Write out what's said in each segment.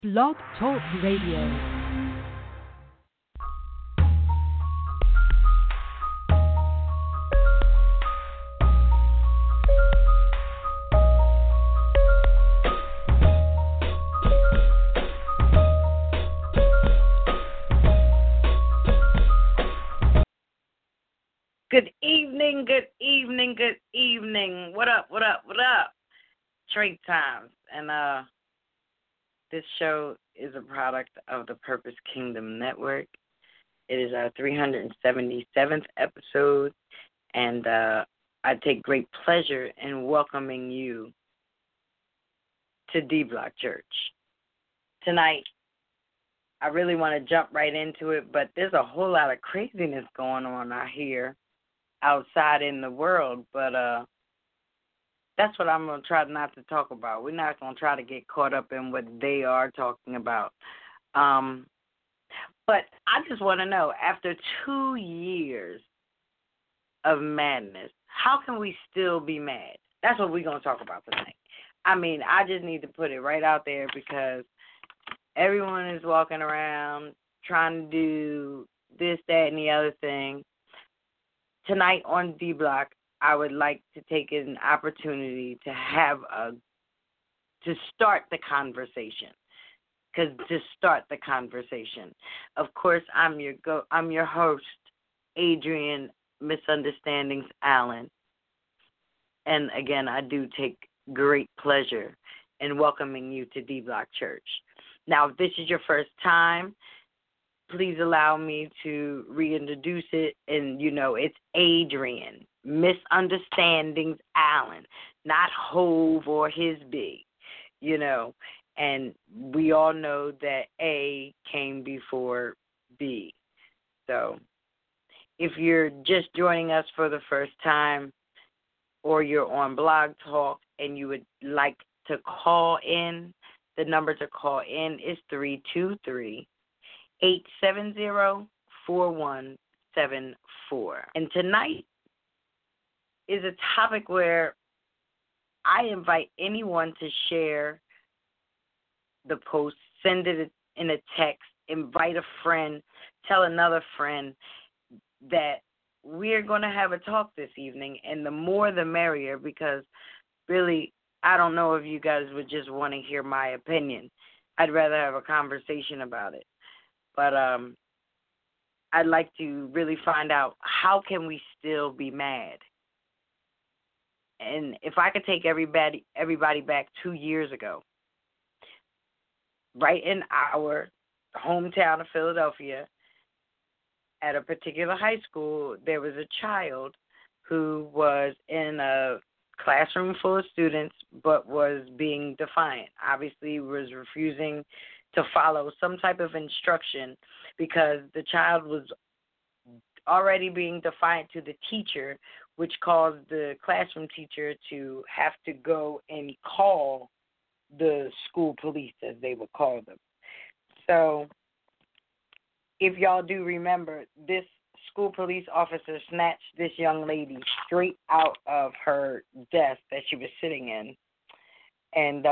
Blog Talk Radio. Good evening, good evening, good evening. What up, what up, what up? Trade Times. And this show is a product of the Purpose Kingdom Network. It is our 377th episode, and I take great pleasure in welcoming you to D Block Church. Tonight, I really want to jump right into it, but there's a whole lot of craziness going on out here outside in the world, but that's what I'm going to try not to talk about. We're not going to try to get caught up in what they are talking about. But I just want to know, after 2 years of madness, how can we still be mad? That's what we're going to talk about tonight. I mean, I just need to put it right out there because everyone is walking around trying to do this, that, and the other thing. Tonight on D Block, I would like to take an opportunity to start the conversation. Because to start the conversation, of course, I'm your host, Adrian Misunderstandings Allen, and again, I do take great pleasure in welcoming you to D Block Church. Now, if this is your first time, please allow me to reintroduce it. And, it's Adrian Misunderstandings Allen, not Hove or his B, And we all know that A came before B. So if you're just joining us for the first time or you're on Blog Talk and you would like to call in, the number to call in is 323-870-4174. And tonight is a topic where I invite anyone to share the post, send it in a text, invite a friend, tell another friend that we're going to have a talk this evening, and the more the merrier, because really, I don't know if you guys would just want to hear my opinion. I'd rather have a conversation about it. But I'd like to really find out, how can we still be mad? And if I could take everybody back 2 years ago, right in our hometown of Philadelphia, at a particular high school, there was a child who was in a classroom full of students but was being defiant. Obviously was refusing to follow some type of instruction because the child was already being defiant to the teacher, which caused the classroom teacher to have to go and call the school police, as they would call them. So if y'all do remember, this school police officer snatched this young lady straight out of her desk that she was sitting in and,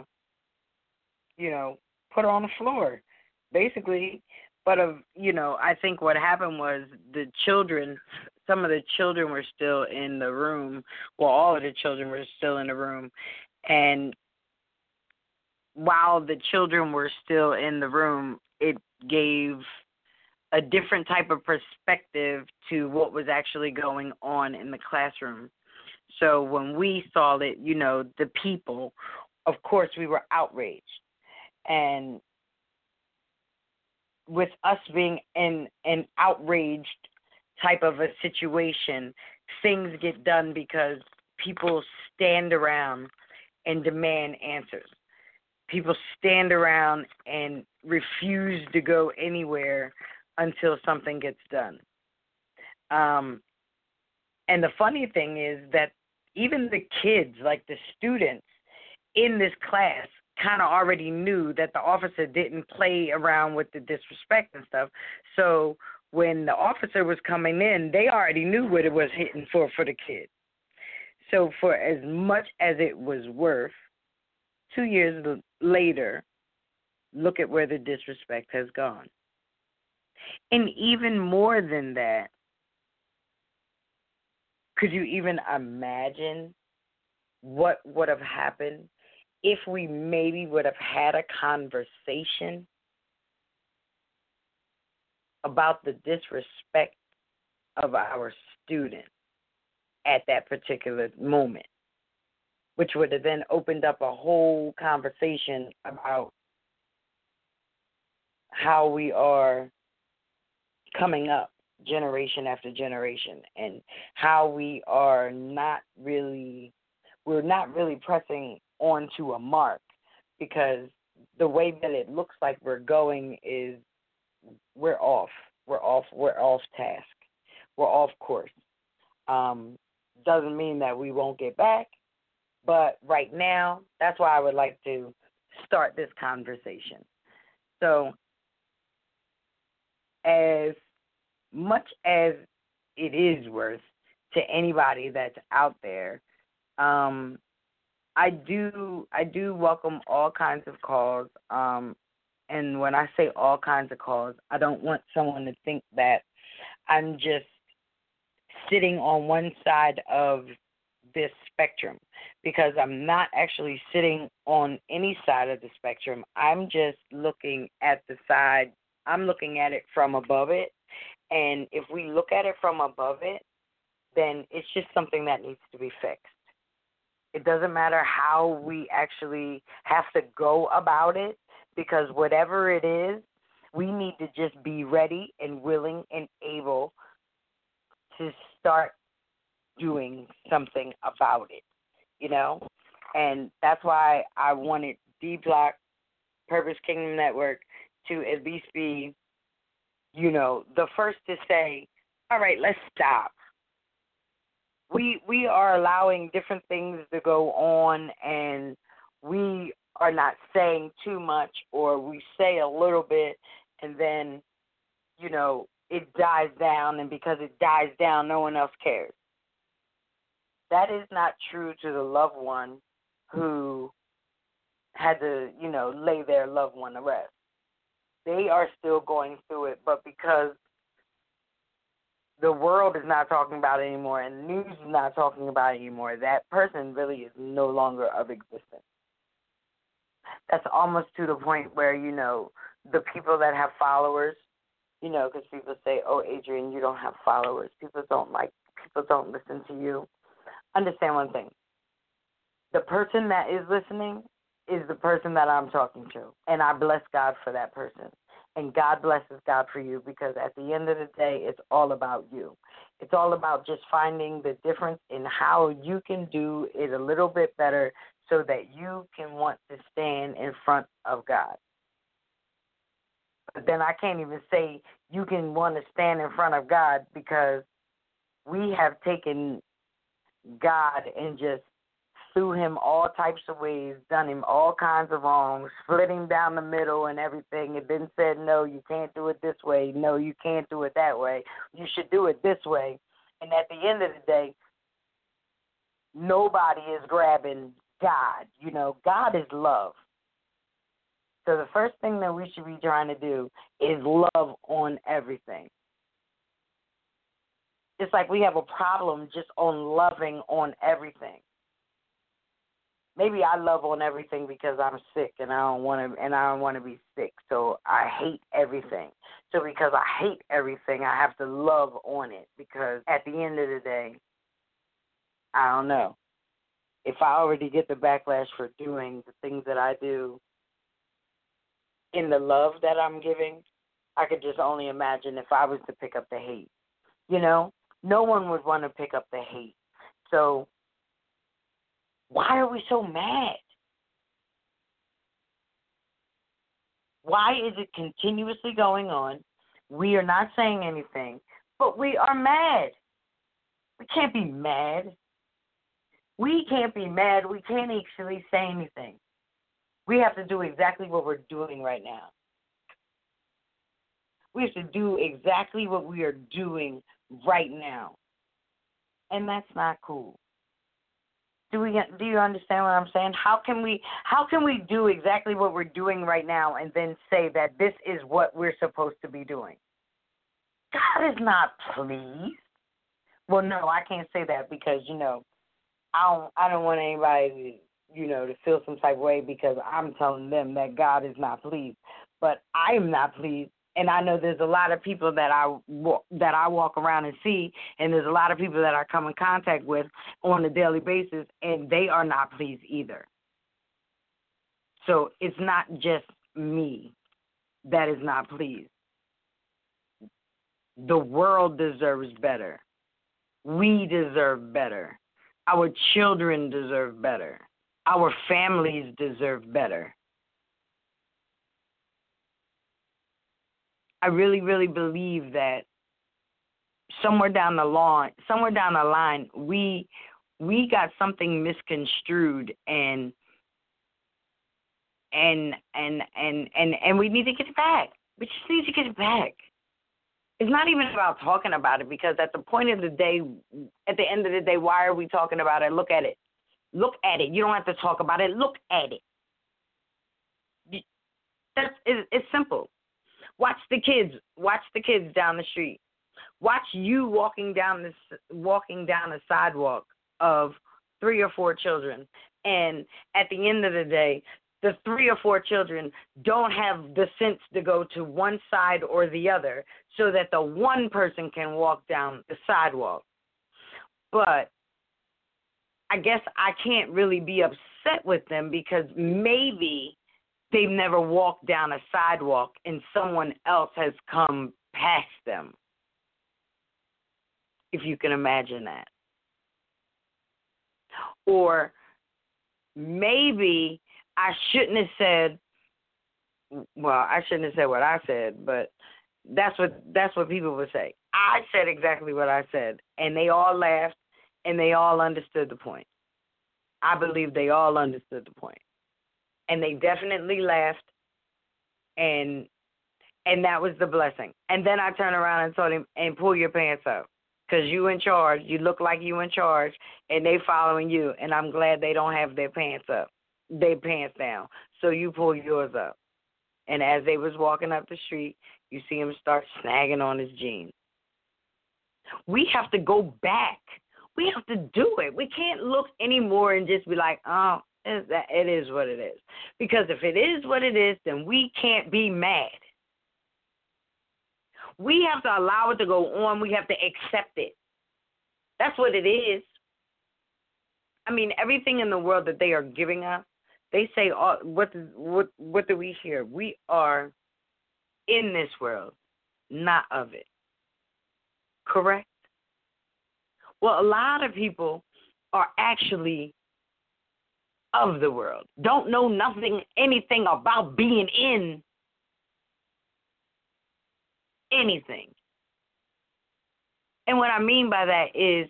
put her on the floor, basically. But, I think what happened was some of the children were still in the room. Well, all of the children were still in the room. And while the children were still in the room, it gave a different type of perspective to what was actually going on in the classroom. So when we saw it, the people, of course, we were outraged. And with us being in an outraged type of a situation, things get done because people stand around and demand answers. People stand around and refuse to go anywhere until something gets done. And the funny thing is that even the kids, like the students in this class, kind of already knew that the officer didn't play around with the disrespect and stuff. So when the officer was coming in, they already knew what it was hitting for the kid. So for as much as it was worth, 2 years later, look at where the disrespect has gone. And even more than that, could you even imagine what would have happened if we maybe would have had a conversation about the disrespect of our student at that particular moment, which would have then opened up a whole conversation about how we are coming up generation after generation and how we're not really pressing onto a mark, because the way that it looks like we're going is we're off task, we're off course. Doesn't mean that we won't get back, but right now, that's why I would like to start this conversation. So, as much as it is worth to anybody that's out there, I do welcome all kinds of calls. And when I say all kinds of calls, I don't want someone to think that I'm just sitting on one side of this spectrum, because I'm not actually sitting on any side of the spectrum. I'm just looking at the side. I'm looking at it from above it. And if we look at it from above it, then it's just something that needs to be fixed. It doesn't matter how we actually have to go about it, because whatever it is, we need to just be ready and willing and able to start doing something about it, you know? And that's why I wanted D-Block, Purpose Kingdom Network, to at least be, the first to say, all right, let's stop. We are allowing different things to go on, and we are not saying too much, or we say a little bit, and then, it dies down, and because it dies down, no one else cares. That is not true to the loved one who had to, lay their loved one to rest. They are still going through it, but because the world is not talking about it anymore and the news is not talking about it anymore, that person really is no longer of existence. That's almost to the point where, the people that have followers, because people say, oh, Adrian, you don't have followers. People don't listen to you. Understand one thing. The person that is listening is the person that I'm talking to, and I bless God for that person. And God blesses God for you, because at the end of the day, it's all about you. It's all about just finding the difference in how you can do it a little bit better so that you can want to stand in front of God. But then I can't even say you can want to stand in front of God, because we have taken God and just threw him all types of ways, done him all kinds of wrongs, split him down the middle and everything, and then said, no, you can't do it this way. No, you can't do it that way. You should do it this way. And at the end of the day, nobody is grabbing God. God is love. So the first thing that we should be trying to do is love on everything. It's like we have a problem just on loving on everything. Maybe I love on everything because I'm sick and I don't want to be sick. So I hate everything. So because I hate everything, I have to love on it, because at the end of the day, I don't know. If I already get the backlash for doing the things that I do in the love that I'm giving, I could just only imagine if I was to pick up the hate. No one would want to pick up the hate. So why are we so mad? Why is it continuously going on? We are not saying anything, but we are mad. We can't be mad. We can't be mad. We can't actually say anything. We have to do exactly what we're doing right now. We have to do exactly what we are doing right now. And that's not cool. Do you understand what I'm saying? How can we do exactly what we're doing right now and then say that this is what we're supposed to be doing? God is not pleased. Well, no, I can't say that because, I don't want anybody to feel some type of way because I'm telling them that God is not pleased. But I am not pleased. And I know there's a lot of people that I walk around and see, and there's a lot of people that I come in contact with on a daily basis, and they are not pleased either. So it's not just me that is not pleased. The world deserves better. We deserve better. Our children deserve better. Our families deserve better. I really, really believe that somewhere down the line, we got something misconstrued, and we need to get it back. We just need to get it back. It's not even about talking about it, because at the point of the day, at the end of the day, why are we talking about it? Look at it. Look at it. You don't have to talk about it. Look at it. It's simple. Watch the kids. Watch the kids down the street. Watch you walking down the sidewalk of 3 or 4 children, and at the end of the day, the 3 or 4 children don't have the sense to go to one side or the other so that the one person can walk down the sidewalk. But I guess I can't really be upset with them because maybe they've never walked down a sidewalk and someone else has come past them, if you can imagine that. Or maybe I shouldn't have said what I said, but that's what people would say. I said exactly what I said, and they all laughed, and they all understood the point. I believe they all understood the point. And they definitely laughed, and that was the blessing. And then I turned around and told him, and pull your pants up, because you in charge. You look like you in charge, and they following you, and I'm glad they don't have their pants up, their pants down. So you pull yours up. And as they was walking up the street, you see him start snagging on his jeans. We have to go back. We have to do it. We can't look anymore and just be like, oh, it is what it is. Because if it is what it is, then we can't be mad. We have to allow it to go on. We have to accept it. That's what it is. I mean, everything in the world that they are giving us, they say, what do we hear? We are in this world, not of it. Correct? Well, a lot of people are actually of the world, don't know anything about being in anything. And what I mean by that is,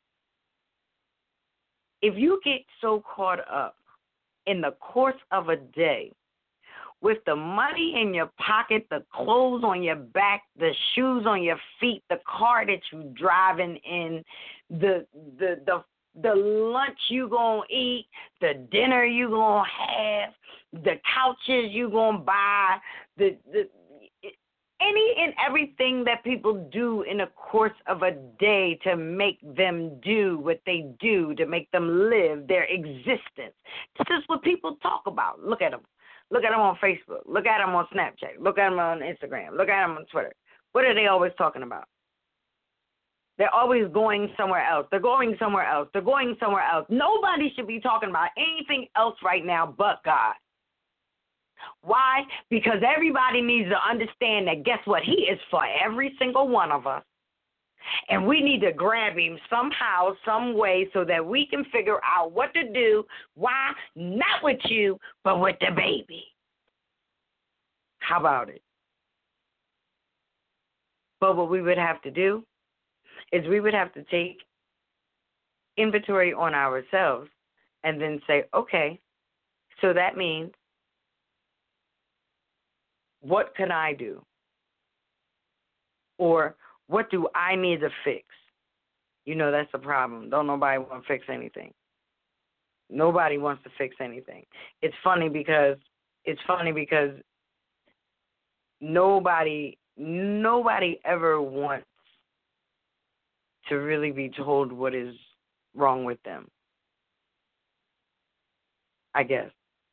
if you get so caught up in the course of a day with the money in your pocket, the clothes on your back, the shoes on your feet, the car that you're driving in, the lunch you gonna eat, the dinner you gonna have, the couches you gonna buy, any and everything that people do in the course of a day to make them do what they do, to make them live their existence. This is what people talk about. Look at them. Look at them on Facebook. Look at them on Snapchat. Look at them on Instagram. Look at them on Twitter. What are they always talking about? They're always going somewhere else. They're going somewhere else. They're going somewhere else. Nobody should be talking about anything else right now but God. Why? Because everybody needs to understand that, guess what? He is for every single one of us. And we need to grab him somehow, some way, so that we can figure out what to do. Why? Not with you, but with the baby. How about it? But what we would have to do is we would have to take inventory on ourselves and then say, okay, so that means, what can I do? Or what do I need to fix? That's the problem. Don't nobody want to fix anything. Nobody wants to fix anything. It's funny because nobody ever wants to really be told what is wrong with them, I guess.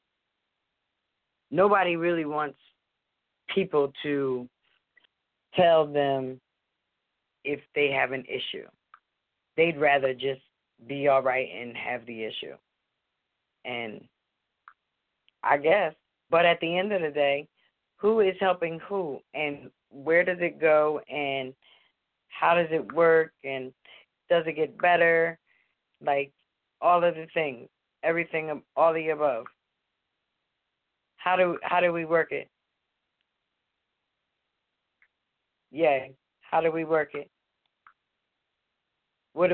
Nobody really wants people to tell them if they have an issue. They'd rather just be all right and have the issue. And I guess, but at the end of the day, who is helping who, and where does it go, and how does it work, and does it get better? Like, all of the things, everything, all the above. How do we work it? Yeah, how do we work it? What do?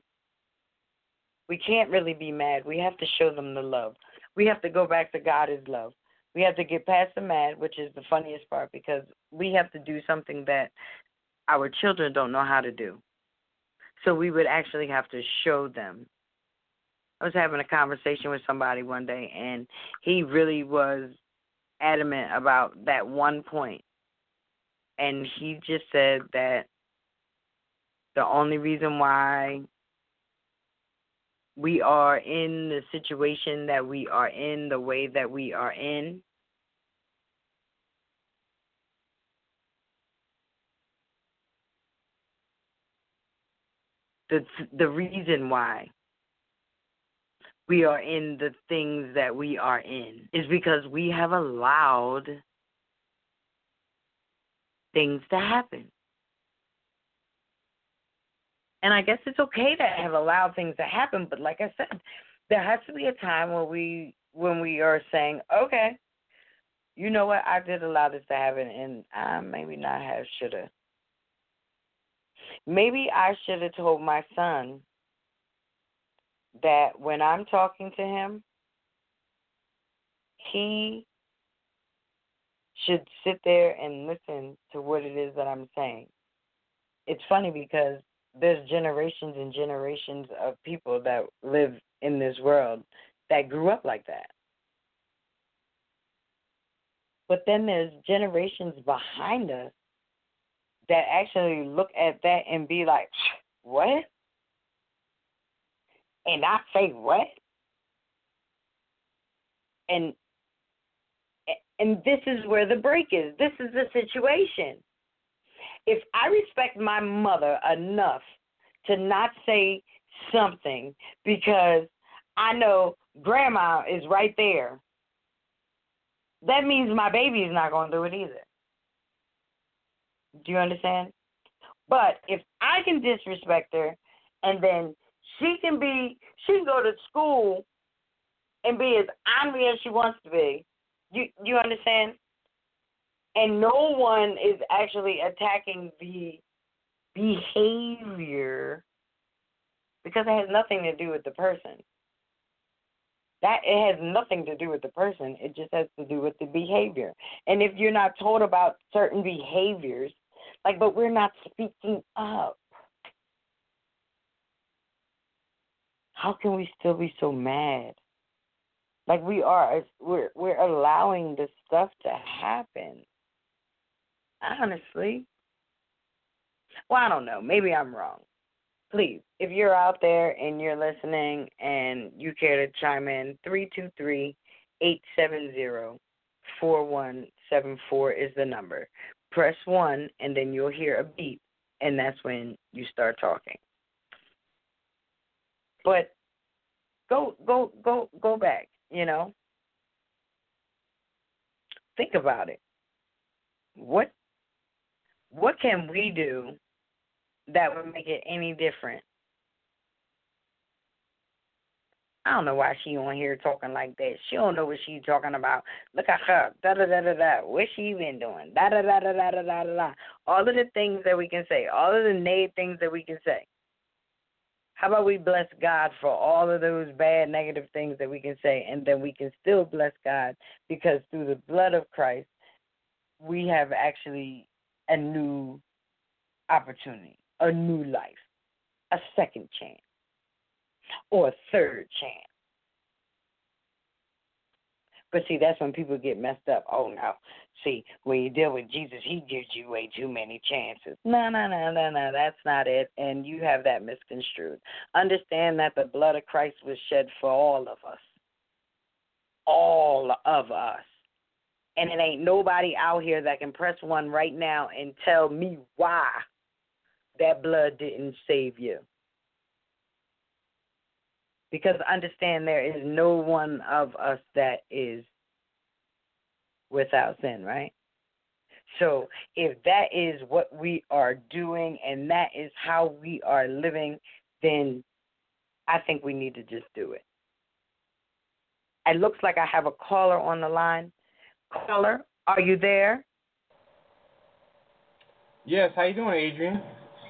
We can't really be mad. We have to show them the love. We have to go back to God is love. We have to get past the mad, which is the funniest part, because we have to do something that our children don't know how to do. So we would actually have to show them. I was having a conversation with somebody one day, and he really was adamant about that one point. And he just said that the only reason why we are in the situation that we are in, the way that we are in, the reason why we are in the things that we are in is because we have allowed things to happen. And I guess it's okay to have allowed things to happen, but like I said, there has to be a time when we are saying, okay, you know what, I did allow this to happen, and I maybe not have shoulda. Maybe I should have told my son that when I'm talking to him, he should sit there and listen to what it is that I'm saying. It's funny because there's generations and generations of people that live in this world that grew up like that. But then there's generations behind us that actually look at that and be like, what? And I say what? And this is where the break is. This is the situation. If I respect my mother enough to not say something because I know grandma is right there, that means my baby is not going to do it either. Do you understand? But if I can disrespect her and then she can go to school and be as angry as she wants to be, you understand? And no one is actually attacking the behavior because it has nothing to do with the person. It has nothing to do with the person. It just has to do with the behavior. And if you're not told about certain behaviors, but we're not speaking up, how can we still be so mad? We are. We're allowing this stuff to happen. Honestly. Well, I don't know. Maybe I'm wrong. Please, if you're out there and you're listening and you care to chime in, 323-870-4174 is the number. Press 1, and then you'll hear a beep, and that's when you start talking. But go back, Think about it. What can we do that would make it any different? I don't know why she on here talking like that. She don't know what she's talking about. Look at her. Da-da-da-da-da. What she been doing? Da-da-da-da-da-da-da-da. All of the things that we can say. All of the negative things that we can say. How about we bless God for all of those bad, negative things that we can say, and then we can still bless God because through the blood of Christ, we have actually a new opportunity, a new life, a second chance, or a third chance. But see, that's when people get messed up. Oh no. See, when you deal with Jesus, he gives you way too many chances. No, that's not it. And you have that misconstrued. Understand that the blood of Christ was shed for all of us. All of us. And it ain't nobody out here that can press one right now and tell me why that blood didn't save you. Because understand there is no one of us that is without sin, right? So if that is what we are doing and that is how we are living, then I think we need to just do it. It looks like I have a caller on the line. Caller, are you there? Yes, how you doing, Adrian?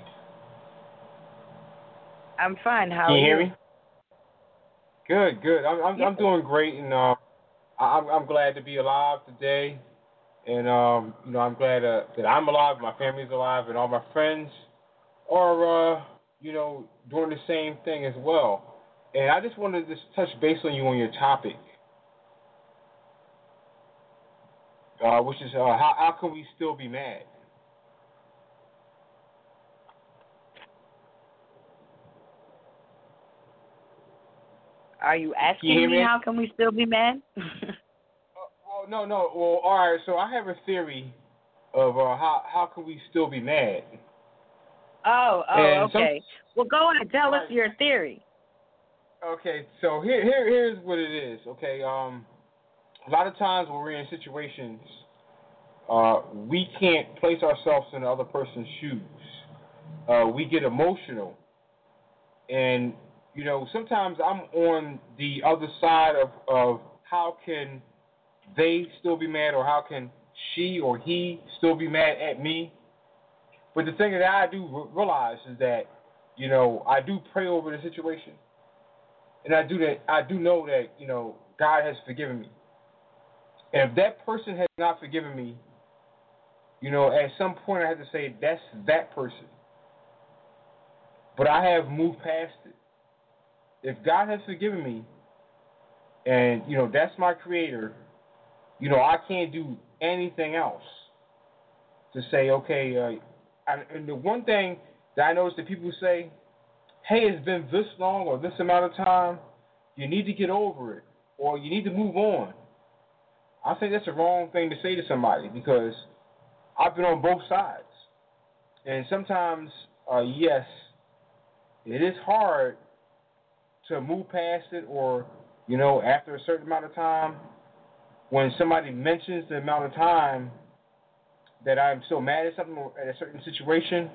I'm fine. How Can you are hear me? Good. I'm doing great, and I'm glad to be alive today, and I'm glad that I'm alive, my family's alive, and all my friends are doing the same thing as well. And I just wanted to touch base on you on your topic, which is how can we still be mad? Are you asking me how can we still be mad? No. Well, all right. So I have a theory of how can we still be mad. Oh, okay. Well, go ahead. Tell us your theory. Okay. So here's what it is. Okay. A lot of times when we're in situations, we can't place ourselves in the other person's shoes. We get emotional, and sometimes I'm on the other side of how can they still be mad, or how can she or he still be mad at me. But the thing that I do realize is that, I do pray over the situation. And I do know that, God has forgiven me. And if that person has not forgiven me, at some point I have to say that's that person. But I have moved past it. If God has forgiven me, and that's my creator, I can't do anything else to say, okay. And the one thing that I notice that people say, hey, it's been this long or this amount of time, you need to get over it, or you need to move on. I think that's the wrong thing to say to somebody, because I've been on both sides. And sometimes, yes, it is hard to move past it, or, after a certain amount of time, when somebody mentions the amount of time that I'm so mad at something or at a certain situation,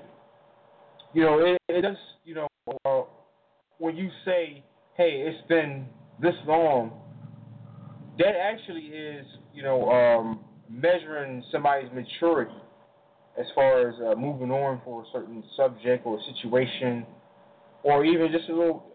it does, when you say, hey, it's been this long, that actually is, measuring somebody's maturity as far as moving on for a certain subject or situation, or even just a little,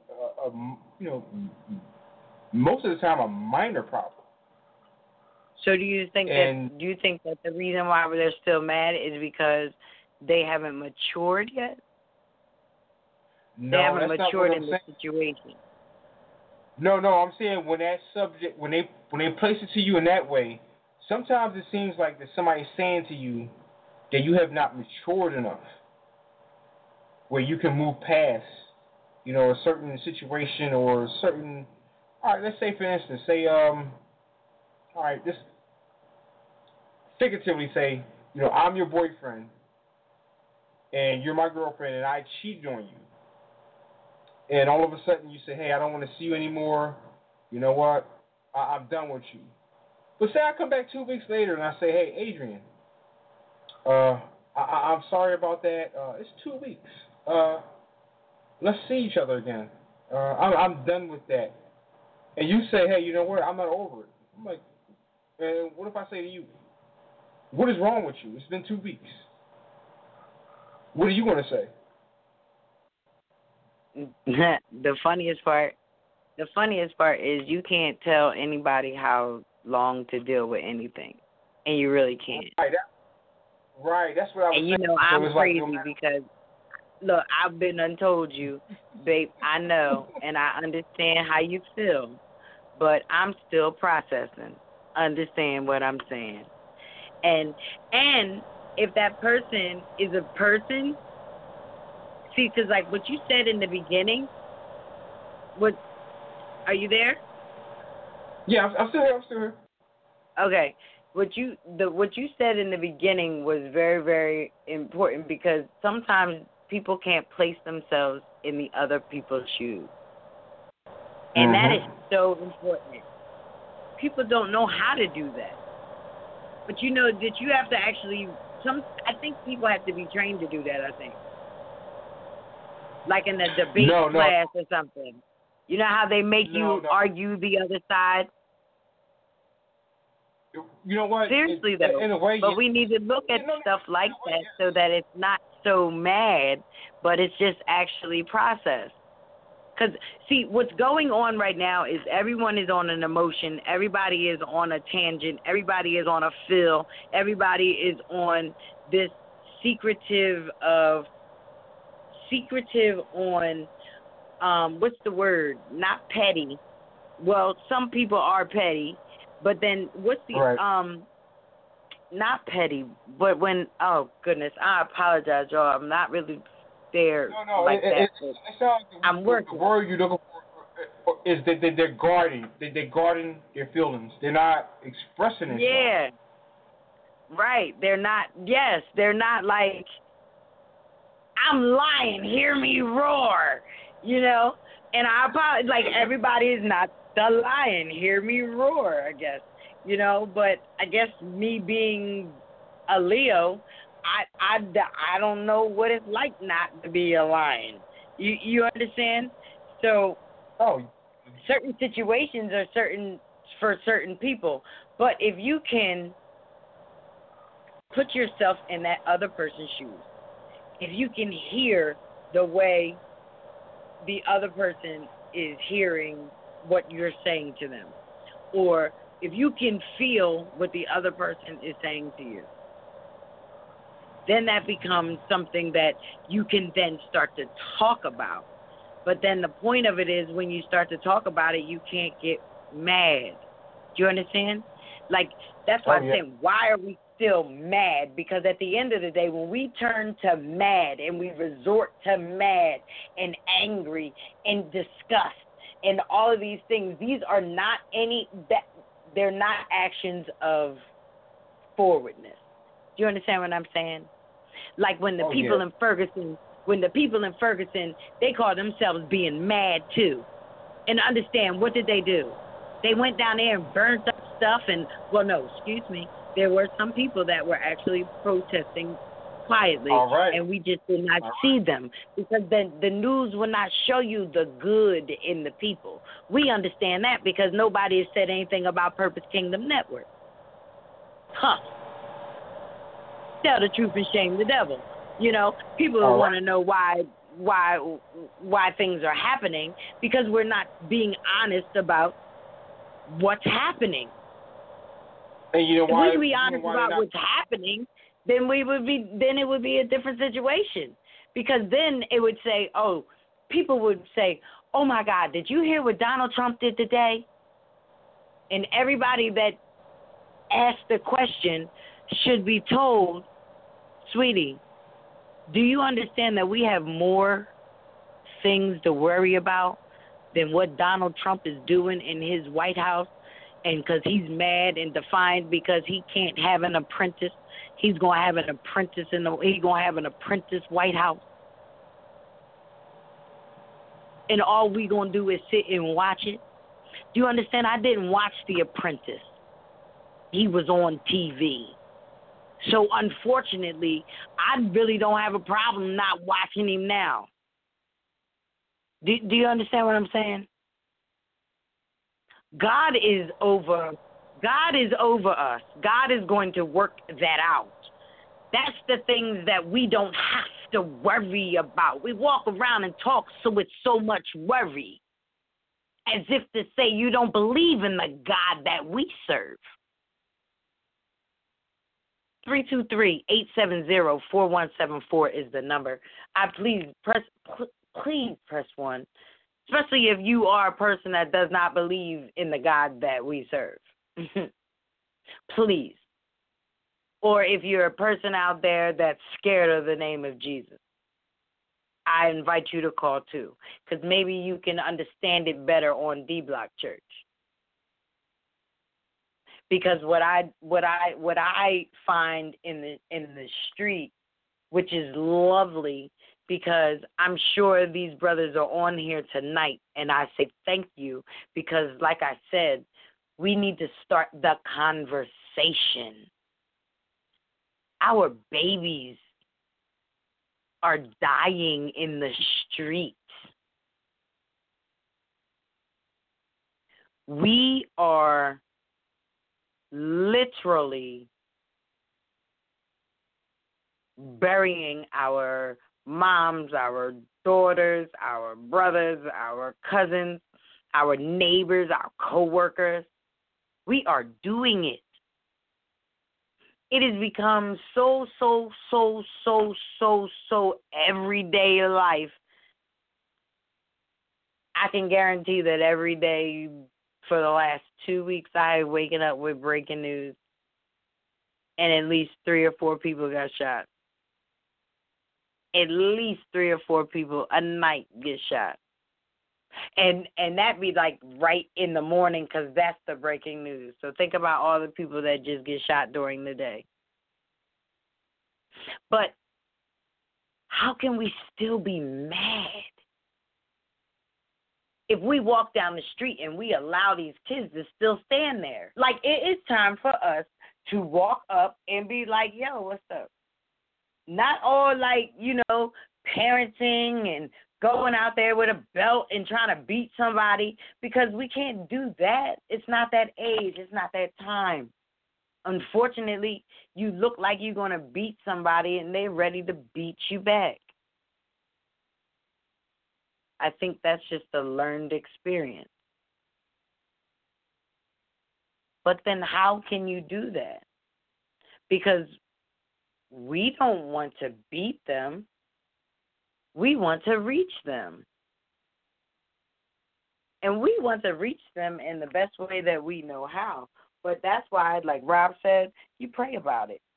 most of the time a minor problem. So do you think that the reason why they're still mad is because they haven't matured yet? No, they haven't that's matured not what I'm in saying. the situation. No, I'm saying when that subject, when they place it to you in that way, sometimes it seems like that somebody's saying to you that you have not matured enough, where you can move past, a certain situation or a certain. All right, let's say for instance, all right, just figuratively say, I'm your boyfriend, and you're my girlfriend, and I cheated on you. And all of a sudden you say, hey, I don't want to see you anymore. You know what? I'm done with you. But say I come back 2 weeks later and I say, hey, Adrian, I'm sorry about that. It's 2 weeks. Let's see each other again. I'm done with that. And you say, hey, you know what? I'm not over it. I'm like, and what if I say to you, what is wrong with you? It's been 2 weeks. What are you going to say? The funniest part is you can't tell anybody how long to deal with anything, and you really can't. Right, that's what I was saying. And I'm crazy because, look, I've been untold you, babe, I know, and I understand how you feel, but I'm still processing. understand what I'm saying. And if that person is a person, see, because like what you said in the beginning, are you there? Yeah, I'm still here. Okay. What you said in the beginning was very, very important, because sometimes people can't place themselves in the other people's shoes. And that is so important. People don't know how to do that. But you know that you have to actually, I think people have to be trained to do that, I think. Like in a debate class or something. You know how they make you argue the other side? You know what? Seriously, though. In a way, but we need to look at stuff like that so that it's not so mad, but it's just actually processed. Because, see, what's going on right now is everyone is on an emotion. Everybody is on a tangent. Everybody is on a feel. Everybody is on this secretive on, what's the word? Not petty. Well, some people are petty. But then what's the, not petty, but when, oh, goodness, I apologize, y'all. I'm not really there like that. It sounds like I'm working. The word you're looking for is that they're guarding. They're guarding their feelings. They're not expressing themselves. Yeah. Right. They're not like, I'm lying, hear me roar, you know? And I apologize, like, everybody is not the lion, hear me roar, I guess, you know? But I guess me being a Leo, I don't know what it's like not to be a lion. You understand? So certain situations are certain for certain people. But if you can put yourself in that other person's shoes, if you can hear the way the other person is hearing what you're saying to them, or if you can feel what the other person is saying to you, then that becomes something that you can then start to talk about. But then the point of it is, when you start to talk about it, you can't get mad. Do you understand? Like, that's why I'm saying, why are we still mad? Because at the end of the day, when we turn to mad and we resort to mad and angry and disgust and all of these things, these are not they're not actions of forwardness. Do you understand what I'm saying? Like when the people in Ferguson, they call themselves being mad too. And understand, what did they do? They went down there and burnt up stuff and, there were some people that were actually protesting quietly, and we just did not see them, because then the news will not show you the good in the people. We understand that because nobody has said anything about Purpose Kingdom Network. Tell the truth and shame the devil. You know, people want to know why things are happening, because we're not being honest about what's happening. And you know why? If we be honest about what's happening, then it would be a different situation. Because then it would say, people would say, oh my God, did you hear what Donald Trump did today? And everybody that asked the question should be told, sweetie, do you understand that we have more things to worry about than what Donald Trump is doing in his White House? And because he's mad and defiant because he can't have an apprentice, he's going to have an apprentice he's going to have an apprentice White House. And all we going to do is sit and watch it. Do you understand? I didn't watch The Apprentice. He was on TV. So unfortunately, I really don't have a problem not watching him now. Do you understand what I'm saying? God is over us. God is going to work that out. That's the things that we don't have to worry about. We walk around and talk with so much worry, as if to say you don't believe in the God that we serve. 323-870-4174 is the number. Please press 1. Especially if you are a person that does not believe in the God that we serve. Please. Or if you're a person out there that's scared of the name of Jesus, I invite you to call too, because maybe you can understand it better on D Block Church. Because what I find in the street, which is lovely, because I'm sure these brothers are on here tonight, and I say thank you, because like I said, we need to start the conversation. Our babies are dying in the streets. We are literally burying our moms, our daughters, our brothers, our cousins, our neighbors, our coworkers. We are doing it. It has become so everyday life. I can guarantee that every day for the last 2 weeks I have waken up with breaking news, and at least 3 or 4 people got shot. At least 3 or 4 people a night get shot. And that be like right in the morning, because that's the breaking news. So think about all the people that just get shot during the day. But how can we still be mad if we walk down the street and we allow these kids to still stand there? Like, it is time for us to walk up and be like, yo, what's up? Not all like, parenting and going out there with a belt and trying to beat somebody, because we can't do that. It's not that age. It's not that time. Unfortunately, you look like you're going to beat somebody and they're ready to beat you back. I think that's just a learned experience. But then how can you do that? Because we don't want to beat them. We want to reach them. And we want to reach them in the best way that we know how. But that's why, like Rob said, you pray about it.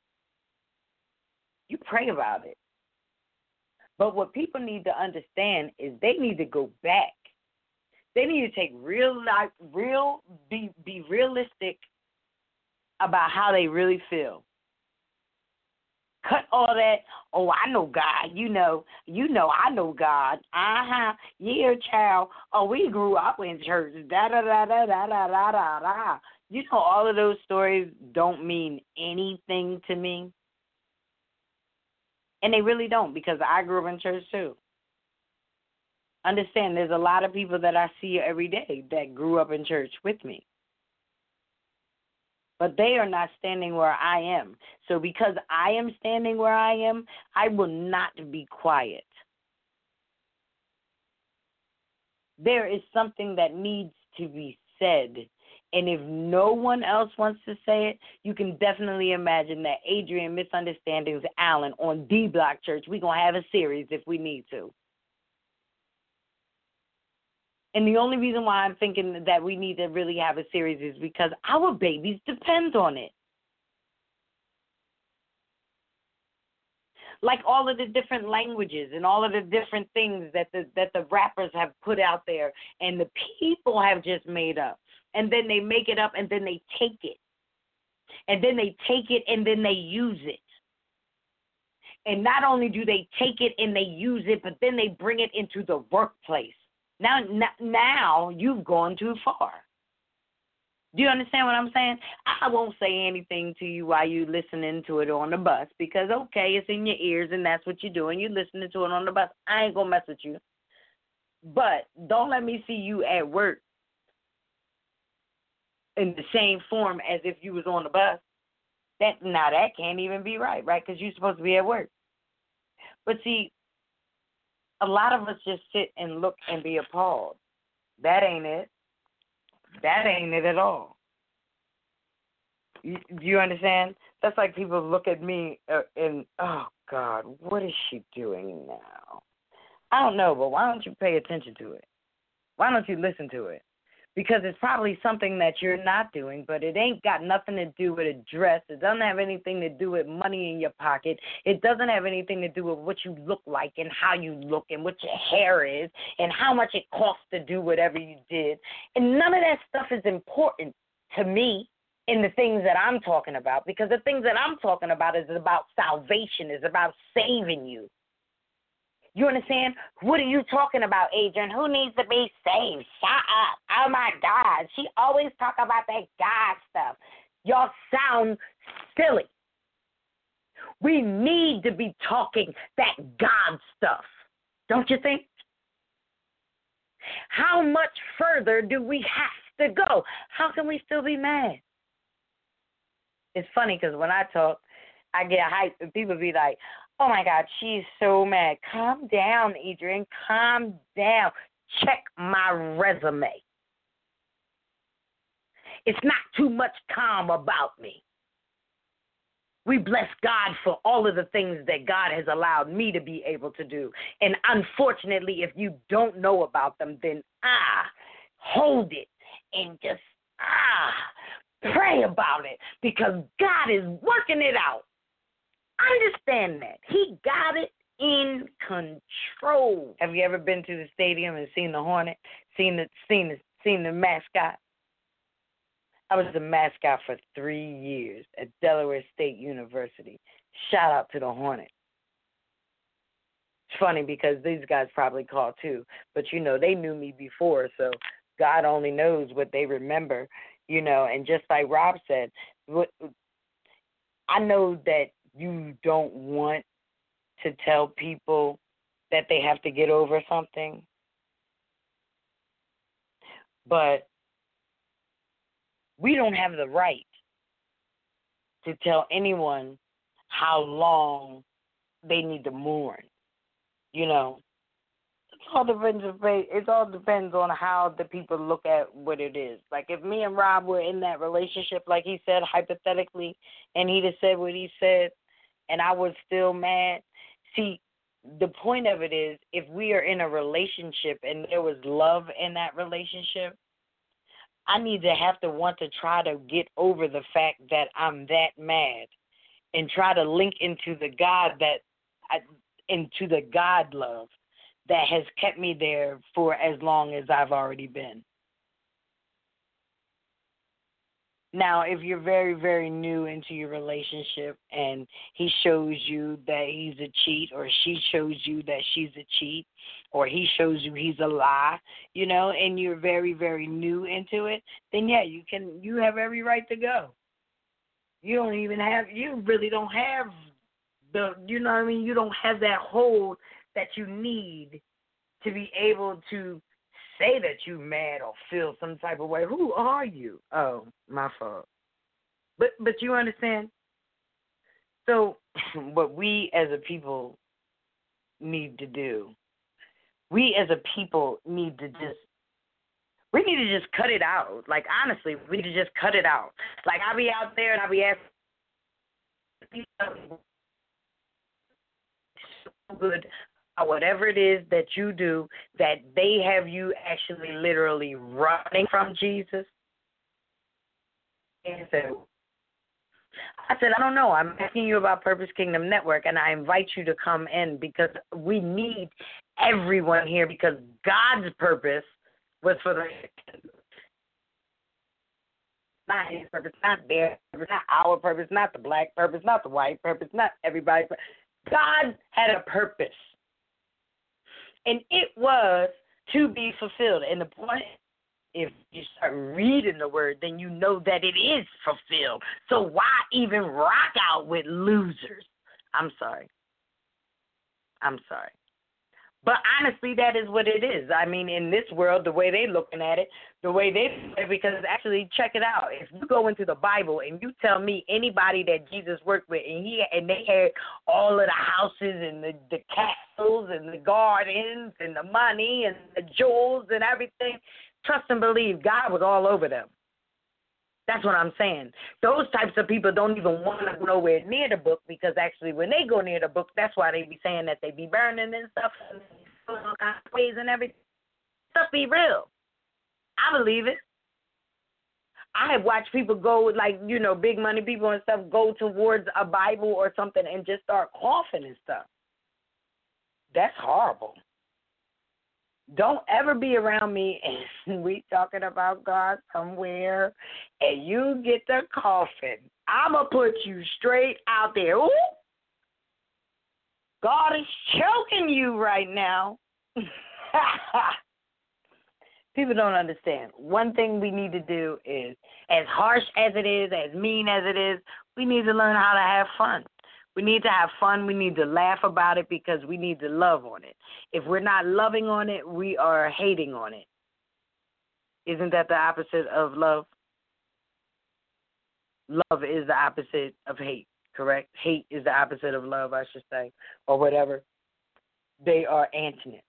You pray about it. But what people need to understand is they need to go back. They need to take be realistic about how they really feel. Cut all that, oh, I know God, I know God. Yeah, child. Oh, we grew up in church. Da-da-da-da-da-da-da-da. All of those stories don't mean anything to me. And they really don't, because I grew up in church too. Understand, there's a lot of people that I see every day that grew up in church with me. But they are not standing where I am. So because I am standing where I am, I will not be quiet. There is something that needs to be said. And if no one else wants to say it, you can definitely imagine that Adrian Misunderstandings Allen on D Block Church, we're going to have a series if we need to. And the only reason why I'm thinking that we need to really have a series is because our babies depend on it. Like all of the different languages and all of the different things that the rappers have put out there and the people have just made up. And then they make it up and then they take it. And then they take it and then they use it. And not only do they take it and they use it, but then they bring it into the workplace. Now you've gone too far. Do you understand what I'm saying? I won't say anything to you while you're listening to it on the bus because, okay, it's in your ears and that's what you're doing. You're listening to it on the bus. I ain't going to mess with you. But don't let me see you at work in the same form as if you was on the bus. That can't even be right? Because you're supposed to be at work. But see, a lot of us just sit and look and be appalled. That ain't it. That ain't it at all. Do you understand? That's like people look at me and, oh, God, what is she doing now? I don't know, but why don't you pay attention to it? Why don't you listen to it? because it's probably something that you're not doing, but it ain't got nothing to do with a dress. It doesn't have anything to do with money in your pocket. It doesn't have anything to do with what you look like and how you look and what your hair is and how much it costs to do whatever you did. And none of that stuff is important to me in the things that I'm talking about, because the things that I'm talking about is about salvation, is about saving you. You understand? What are you talking about, Adrian? Who needs to be saved? Shut up. Oh, my God. She always talk about that God stuff. Y'all sound silly. We need to be talking that God stuff. Don't you think? How much further do we have to go? How can we still be mad? It's funny because when I talk, I get hyped and people be like, oh, my God, she's so mad. Calm down, Adrian. Calm down. Check my resume. It's not too much calm about me. We bless God for all of the things that God has allowed me to be able to do. And unfortunately, if you don't know about them, then hold it and just pray about it, because God is working it out. Understand that. He got it in control. Have you ever been to the stadium and seen the Hornet? Seen the mascot? I was the mascot for 3 years at Delaware State University. Shout out to the Hornet. It's funny because these guys probably call too, but they knew me before, so God only knows what they remember, and just like Rob said, I know that you don't want to tell people that they have to get over something, but we don't have the right to tell anyone how long they need to mourn. It all depends on how the people look at what it is. Like if me and Rob were in that relationship, like he said, hypothetically, and he'd have said what he said, and I was still mad. See, the point of it is, if we are in a relationship and there was love in that relationship, I need to have to want to try to get over the fact that I'm that mad, and try to link into the God love that has kept me there for as long as I've already been. Now, if you're very, very new into your relationship and he shows you that he's a cheat, or she shows you that she's a cheat, or he shows you he's a lie, and you're very, very new into it, then yeah, you have every right to go. You really don't have you don't have that hold that you need to be able to say that you're mad or feel some type of way. Who are you? Oh, my fault. But you understand? So what we as a people need to do, we as a people need to just cut it out. Like, honestly, we need to just cut it out. Like, I'll be out there and I'll be asking so good, whatever it is that you do, that they have you actually literally running from Jesus. And so I said, I don't know. I'm asking you about Purpose Kingdom Network, and I invite you to come in, because we need everyone here, because God's purpose was for not his purpose, not their purpose, not our purpose, not the black purpose, not the white purpose, not everybody's purpose. God had a purpose. And it was to be fulfilled. And the point, if you start reading the word, then you know that it is fulfilled. So why even rock out with losers? I'm sorry. But honestly, that is what it is. I mean, in this world, the way they're looking at it, because actually, check it out. If you go into the Bible and you tell me anybody that Jesus worked with, and they had all of the houses and the castles and the gardens and the money and the jewels and everything, trust and believe God was all over them. That's what I'm saying. Those types of people don't even want to go nowhere near the book, because actually when they go near the book, that's why they be saying that they be burning and stuff, and all kinds of ways and everything. Stuff be real. I believe it. I have watched people go, like, big money people and stuff, go towards a Bible or something and just start coughing and stuff. That's horrible. Don't ever be around me and we talking about God somewhere and you get to coughing. I'm going to put you straight out there. Ooh, God is choking you right now. People don't understand. One thing we need to do is, as harsh as it is, as mean as it is, we need to learn how to have fun. We need to have fun. We need to laugh about it because we need to love on it. If we're not loving on it, we are hating on it. Isn't that the opposite of love? Love is the opposite of hate, correct? Hate is the opposite of love, I should say, or whatever. They are antonyms,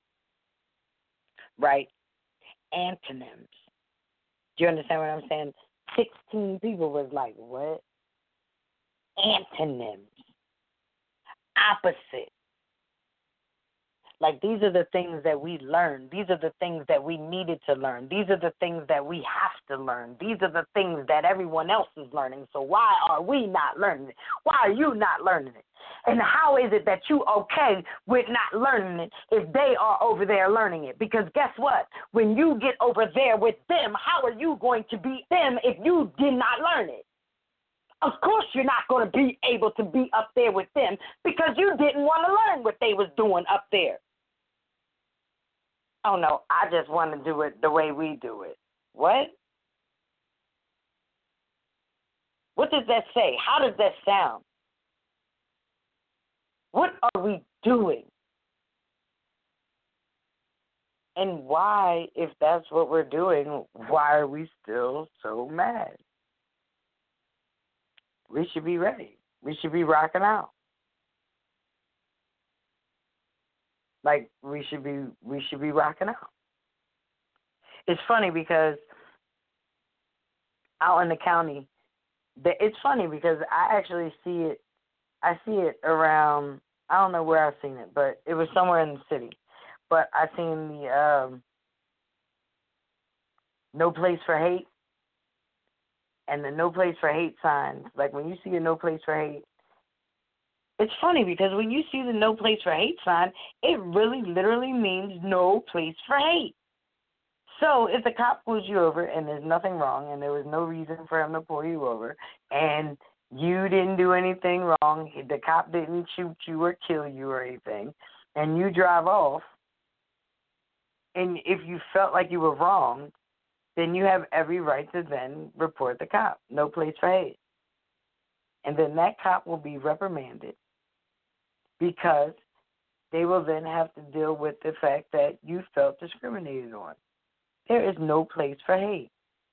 right? Antonyms. Do you understand what I'm saying? 16 people was like, what? Antonyms. Opposite. Like, these are the things that we learned. These are the things that we needed to learn. These are the things that we have to learn. These are the things that everyone else is learning. So why are we not learning it? Why are you not learning it? And how is it that you okay with not learning it if they are over there learning it? Because guess what? When you get over there with them, how are you going to be them if you did not learn it? Of course you're not going to be able to be up there with them because you didn't want to learn what they was doing up there. Oh, no, I just want to do it the way we do it. What? What does that say? How does that sound? What are we doing? And why, if that's what we're doing, why are we still so mad? We should be ready. We should be rocking out. Like, we should be rocking out. It's funny because out in the county, it's funny because I actually see it. I see it around. I don't know where I've seen it, but it was somewhere in the city. But I seen the No Place for Hate and the No Place for Hate signs. Like, when you see a No Place for Hate, it's funny because when you see the No Place for Hate sign, it really literally means no place for hate. So if the cop pulls you over and there's nothing wrong and there was no reason for him to pull you over and you didn't do anything wrong, the cop didn't shoot you or kill you or anything, and you drive off, and if you felt like you were wrong, then you have every right to then report the cop. No place for hate. And then that cop will be reprimanded because they will then have to deal with the fact that you felt discriminated on. There is no place for hate.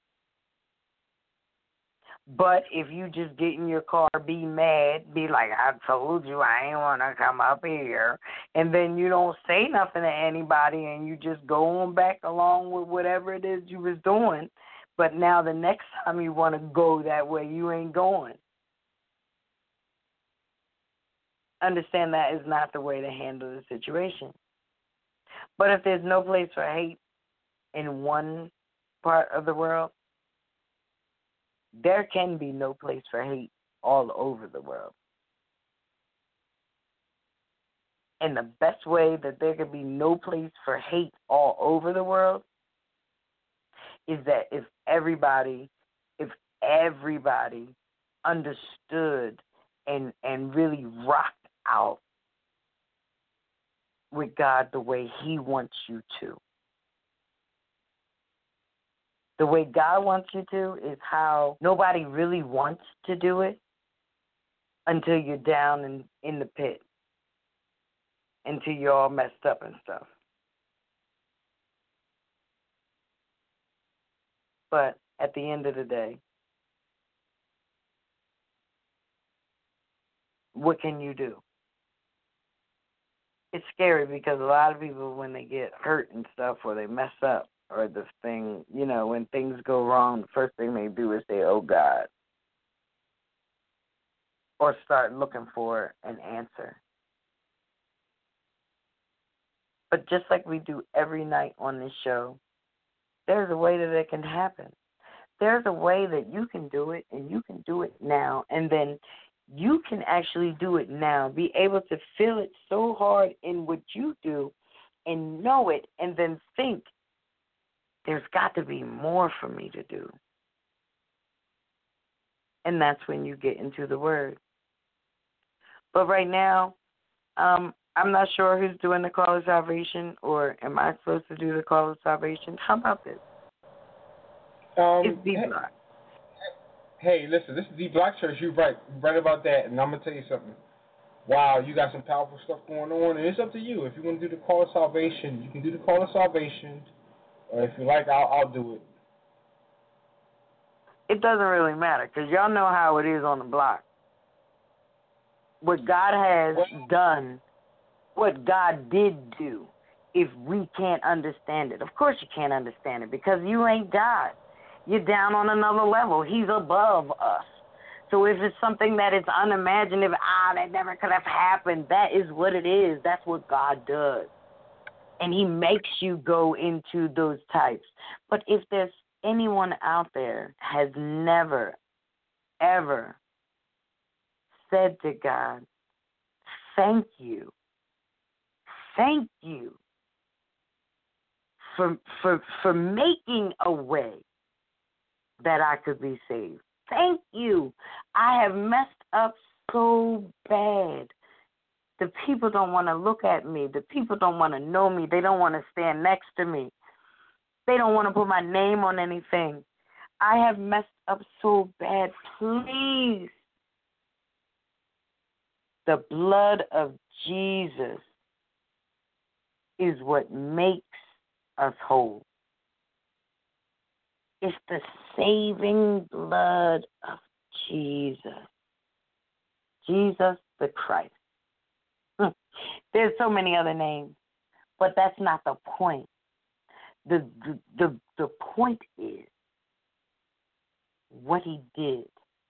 But if you just get in your car, be mad, be like, I told you I ain't want to come up here, and then you don't say nothing to anybody and you just go on back along with whatever it is you was doing, but now the next time you want to go that way, you ain't going. Understand that is not the way to handle the situation. But if there's no place for hate in one part of the world, there can be no place for hate all over the world. And the best way that there can be no place for hate all over the world is that if everybody understood and really rocked out with God the way He wants you to. The way God wants you to is how nobody really wants to do it until you're down in the pit, until you're all messed up and stuff. But at the end of the day, what can you do? It's scary because a lot of people, when they get hurt and stuff or they mess up or this thing, when things go wrong, the first thing they do is say, oh, God, or start looking for an answer. But just like we do every night on this show, there's a way that it can happen. there's a way that you can do it, and you can do it now, and then you can actually do it now, be able to feel it so hard in what you do and know it, and then think, there's got to be more for me to do. And that's when you get into the Word. But right now, I'm not sure who's doing the call of salvation, or am I supposed to do the call of salvation? How about this? It's D-Block. Hey, listen, this is D-Block Church. You're right. You're right about that. And I'm going to tell you something. Wow, you got some powerful stuff going on. And it's up to you. If you want to do the call of salvation, you can do the call of salvation. Or if you like, I'll do it. It doesn't really matter, because y'all know how it is on the block. What God has done, what God did do, if we can't understand it. Of course you can't understand it, because you ain't God. You're down on another level. He's above us. So if it's something that is unimaginative, that never could have happened, that is what it is. That's what God does. And he makes you go into those types. But if there's anyone out there has never, ever said to God, thank you for making a way that I could be saved. Thank you. I have messed up so bad. The people don't want to look at me. The people don't want to know me. They don't want to stand next to me. They don't want to put my name on anything. I have messed up so bad. Please. The blood of Jesus is what makes us whole. It's the saving blood of Jesus. Jesus the Christ. There's so many other names, but that's not the point. The point is what he did,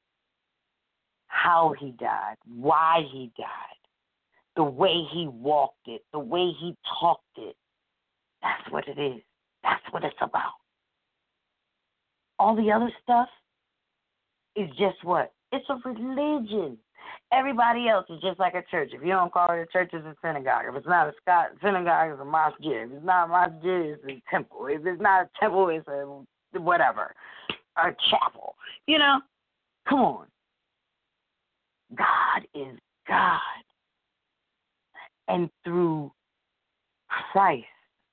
how he died, why he died, the way he walked it, the way he talked it. That's what it is. That's what it's about. All the other stuff is just what? It's a religion. Everybody else is just like a church. If you don't call it a church, it's a synagogue. If it's not a synagogue, it's a mosque. If it's not a mosque, it's a temple. If it's not a temple, it's a whatever, a chapel. You know? Come on. God is God. And through Christ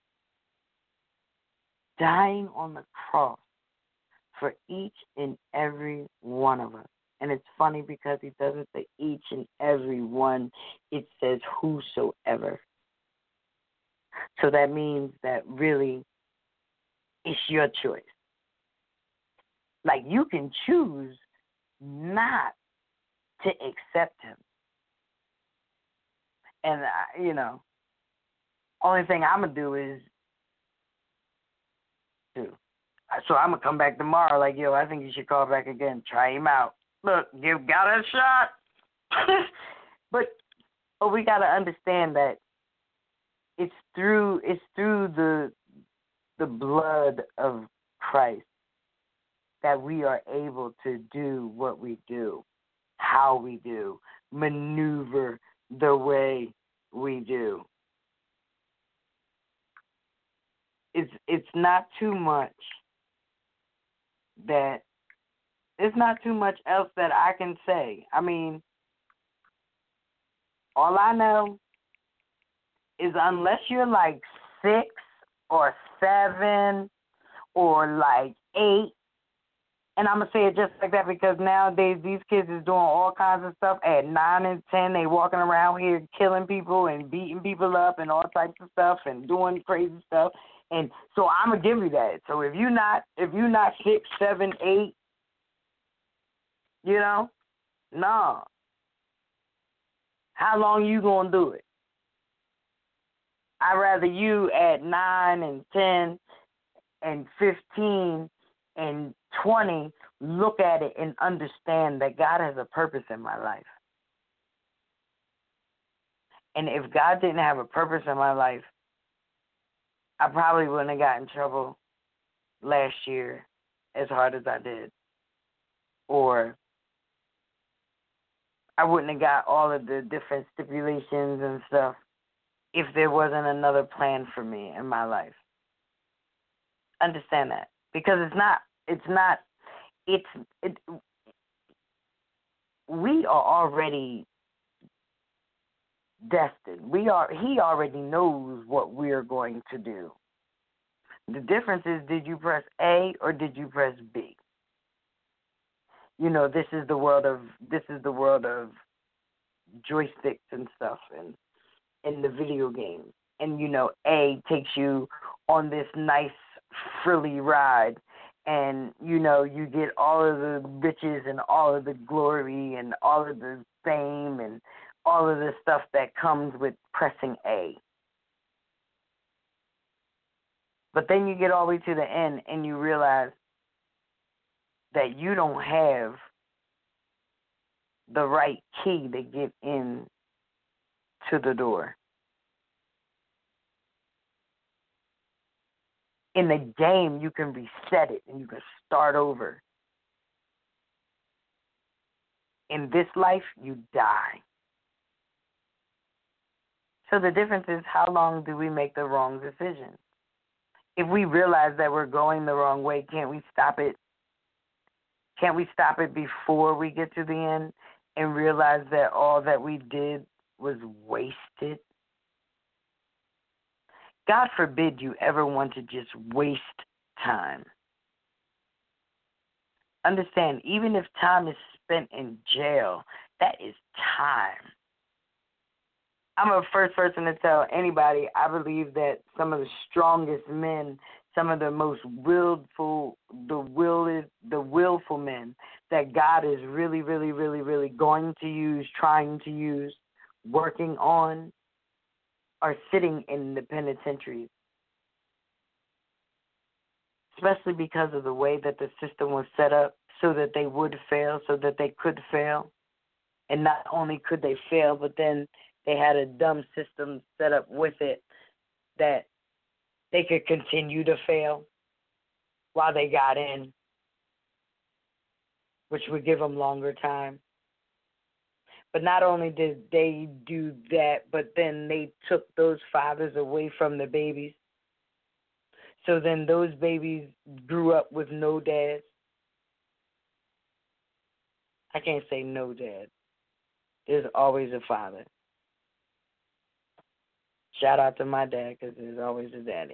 dying on the cross for each and every one of us. And it's funny because he doesn't say each and every one. It says whosoever. So that means that really it's your choice. Like you can choose not to accept him. And, only thing I'm going to do is so I'm going to come back tomorrow like, yo, I think you should call back again. Try him out. Look, you've got a shot. but we got to understand that it's through the blood of Christ that we are able to do what we do, how we do, maneuver the way we do. It's not too much else that I can say. I mean, all I know is unless you're like 6 or 7 or like 8, and I'm going to say it just like that because nowadays these kids is doing all kinds of stuff at 9 and 10. They walking around here killing people and beating people up and all types of stuff and doing crazy stuff. And so I'm going to give you that. So if you're not 6, 7, 8, no. How long you going to do it? I'd rather you at 9 and 10 and 15 and 20 look at it and understand that God has a purpose in my life. And if God didn't have a purpose in my life, I probably wouldn't have got in trouble last year as hard as I did. Or I wouldn't have got all of the different stipulations and stuff if there wasn't another plan for me in my life. Understand that. Because we are already destined. He already knows what we're going to do. The difference is, did you press A or did you press B? You know, this is the world of joysticks and stuff and in the video games. And you know, A takes you on this nice frilly ride, and you know, you get all of the riches and all of the glory and all of the fame and all of the stuff that comes with pressing A. But then you get all the way to the end and you realize that you don't have the right key to get in to the door. In the game, you can reset it and you can start over. In this life, you die. So the difference is, how long do we make the wrong decision? If we realize that we're going the wrong way, can't we stop it? Can't we stop it before we get to the end and realize that all that we did was wasted? God forbid you ever want to just waste time. Understand, even if time is spent in jail, that is time. I'm a first person to tell anybody, I believe that some of the strongest men, some of the most willful men that God is really, really, really, really going to use, trying to use, working on, are sitting in the penitentiaries. Especially because of the way that the system was set up so that they would fail, so that they could fail. And not only could they fail, but then they had a dumb system set up with it that they could continue to fail while they got in, which would give them longer time. But not only did they do that, but then they took those fathers away from the babies. So then those babies grew up with no dads. I can't say no dad. There's always a father. Shout out to my dad, because there's always a daddy.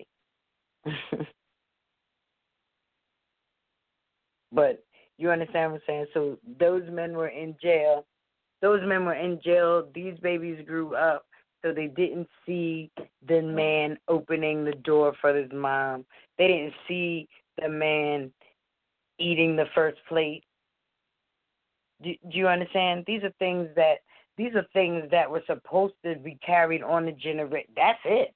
But you understand what I'm saying? So those men were in jail. These babies grew up, so they didn't see the man opening the door for his mom. They didn't see the man eating the first plate. Do you understand? These are things that were supposed to be carried on the generation. That's it.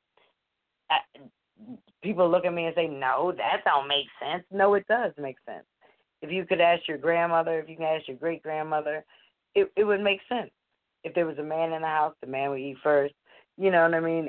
People look at me and say, no, that don't make sense. No, it does make sense. If you could ask your grandmother, if you could ask your great-grandmother, it would make sense. If there was a man in the house, the man would eat first. You know what I mean?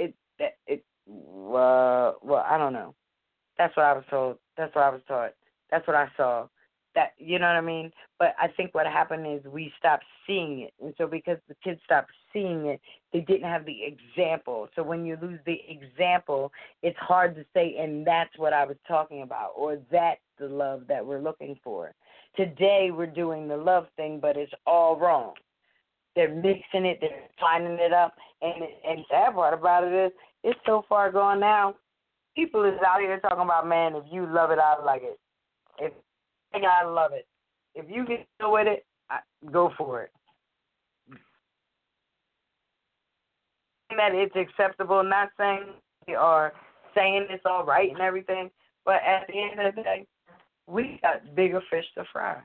Well, I don't know. That's what I was told. That's what I was taught. That's what I saw. That, you know what I mean? But I think what happened is we stopped seeing it. And so because the kids stopped seeing it, they didn't have the example. So when you lose the example, it's hard to say, and that's what I was talking about, or that's the love that we're looking for. Today we're doing the love thing, but it's all wrong. They're mixing it, they're finding it up, and the sad part about it is it's so far gone now. People is out here talking about, man, if you love it, I like it. If I love it. If you get go with it, go for it. That it's acceptable, not saying we are saying it's all right and everything, but at the end of the day, we got bigger fish to fry.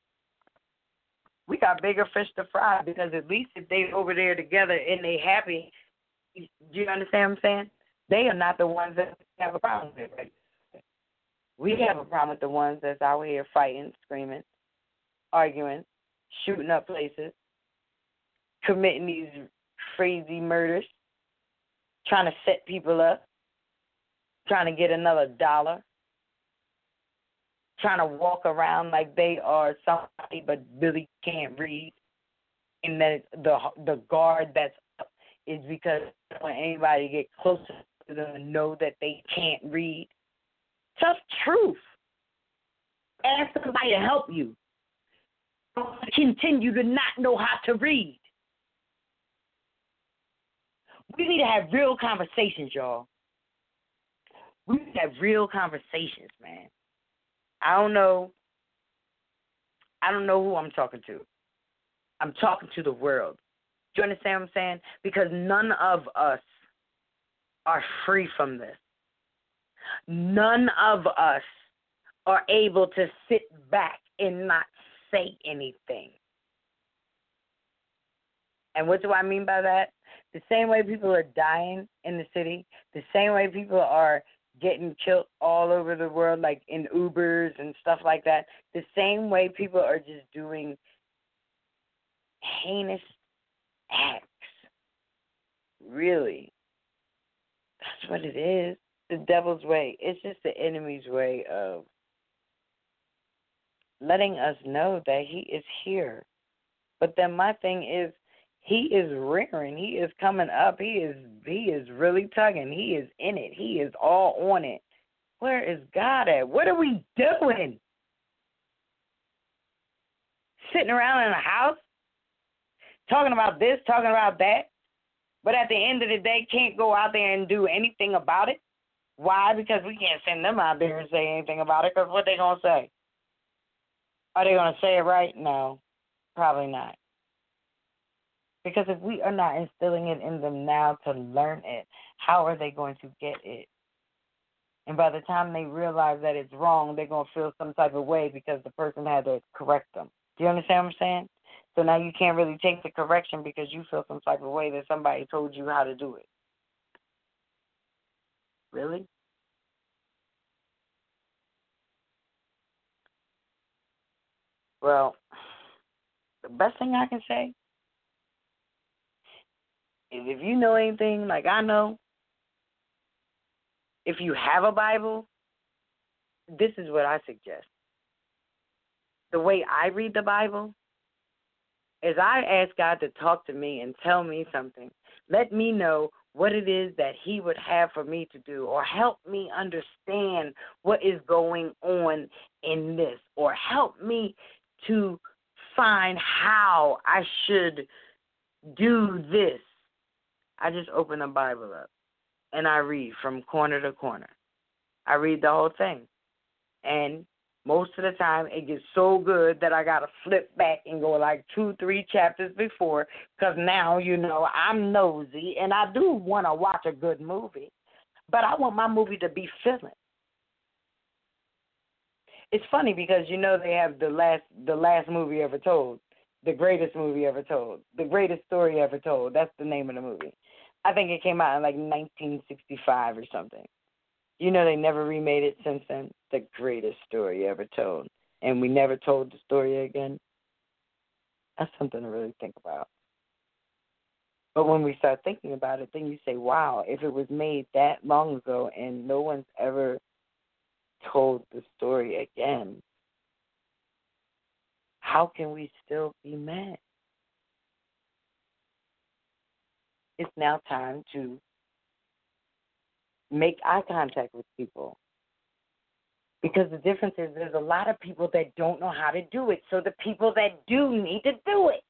We got bigger fish to fry, because at least if they over there together and they happy, do you understand what I'm saying? They are not the ones that have a problem with it. We have a problem with the ones that's out here fighting, screaming, arguing, shooting up places, committing these crazy murders, trying to set people up, trying to get another dollar. trying to walk around like they are somebody but really can't read, and that the guard that's up is because they don't want anybody to get closer to them and know that they can't read. Tough truth. Ask somebody to help you. Don't continue to not know how to read. We need to have real conversations, y'all. We need to have real conversations, man. I don't know who I'm talking to. I'm talking to the world. Do you understand what I'm saying? Because none of us are free from this. None of us are able to sit back and not say anything. And what do I mean by that? The same way people are dying in the city, the same way people are getting killed all over the world, like in Ubers and stuff like that, the same way people are just doing heinous acts. Really. That's what it is. The devil's way. It's just the enemy's way of letting us know that he is here. But then my thing is, he is rearing. He is coming up. He is really tugging. He is in it. He is all on it. Where is God at? What are we doing? Sitting around in a house, talking about this, talking about that, but at the end of the day, can't go out there and do anything about it. Why? Because we can't send them out there and say anything about it, because what they going to say? Are they going to say it right? No, probably not. Because if we are not instilling it in them now to learn it, how are they going to get it? And by the time they realize that it's wrong, they're going to feel some type of way because the person had to correct them. Do you understand what I'm saying? So now you can't really take the correction because you feel some type of way that somebody told you how to do it. Really? Well, the best thing I can say is if you know anything like I know, if you have a Bible, this is what I suggest. The way I read the Bible is I ask God to talk to me and tell me something. Let me know what it is that he would have for me to do, or help me understand what is going on in this, or help me to find how I should do this. I just open the Bible up and I read from corner to corner. I read the whole thing. And most of the time it gets so good that I got to flip back and go like 2-3 chapters before, because now, I'm nosy and I do want to watch a good movie, but I want my movie to be filling. It's funny because they have the last movie ever told, the greatest movie ever told, the greatest story ever told. That's the name of the movie. I think it came out in like 1965 or something. They never remade it since then. The greatest story ever told. And we never told the story again. That's something to really think about. But when we start thinking about it, then you say, wow, if it was made that long ago and no one's ever told the story again, how can we still be mad? It's now time to make eye contact with people. Because the difference is there's a lot of people that don't know how to do it. So the people that do need to do it.